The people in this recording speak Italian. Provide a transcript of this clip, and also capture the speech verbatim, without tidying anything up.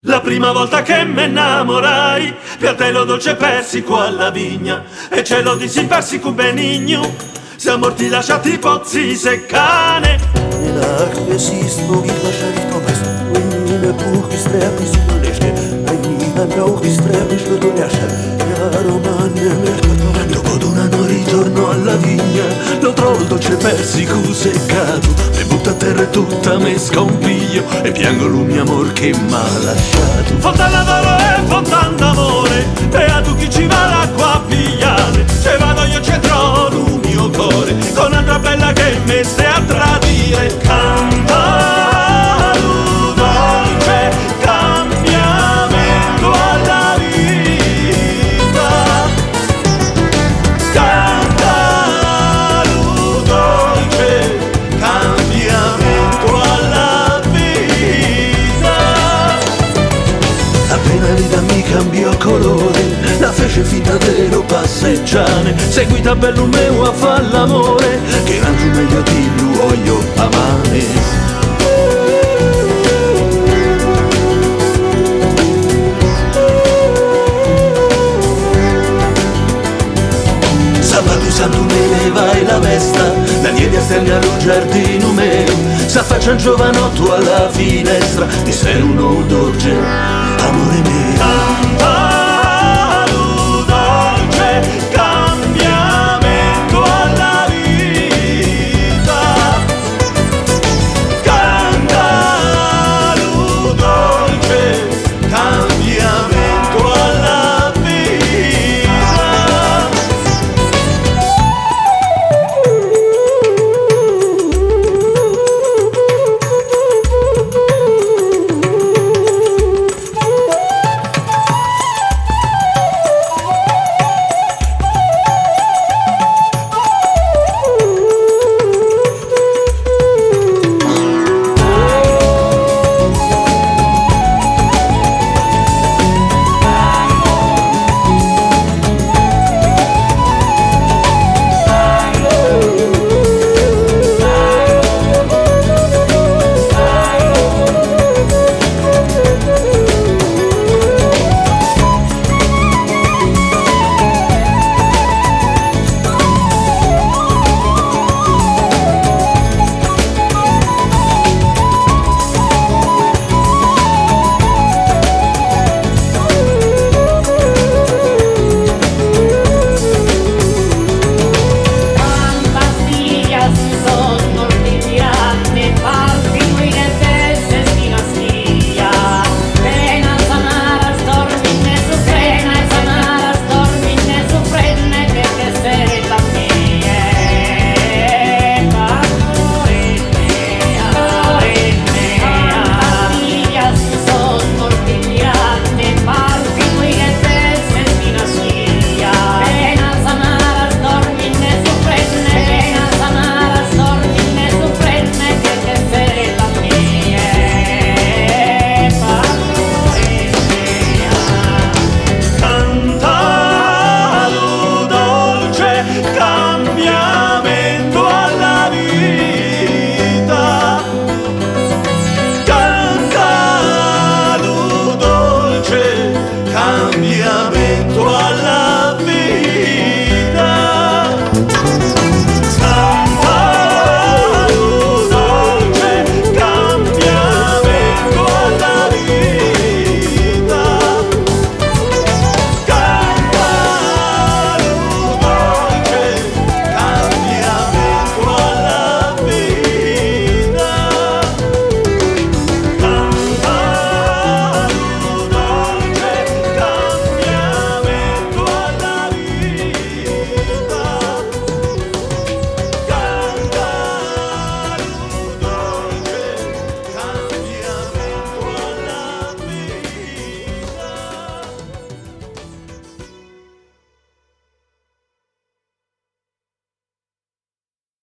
La prima volta che me innamorai, piattello dolce persico alla vigna, e cielo di sim persico benigno, siamo morti lasciati pozzi seccane. In acque si spogi lasciati Thomas, in buchi strepi sull'esche, in brauchi strepi sull'esche, la romana mercato. Dopo d'un anno ritorno alla vigna, lo trovo il dolce persico seccato, e butta a terra tutta me scompiglio, e piango lui mio amor che m'ha lasciato. Fontana d'oro e fontana d'amore, beato chi ci va l'acqua a pigliare, ce vado io ci trovo il mio cuore, con un'altra bella che mi stai a tradire. Canta lu dolce cambiamento alla vita, canta lu dolce cambiamento alla vita. Appena l'ida mi cambiò colore, la fece finta de lo passeggiare, seguita bello meu a fa l'amore, che anche meglio di lui voglio amare. Sabato santo me levai la vesta, la diedi a stelle allo giardino meu, s'affaccia un giovanotto alla finestra, di sé uno dolce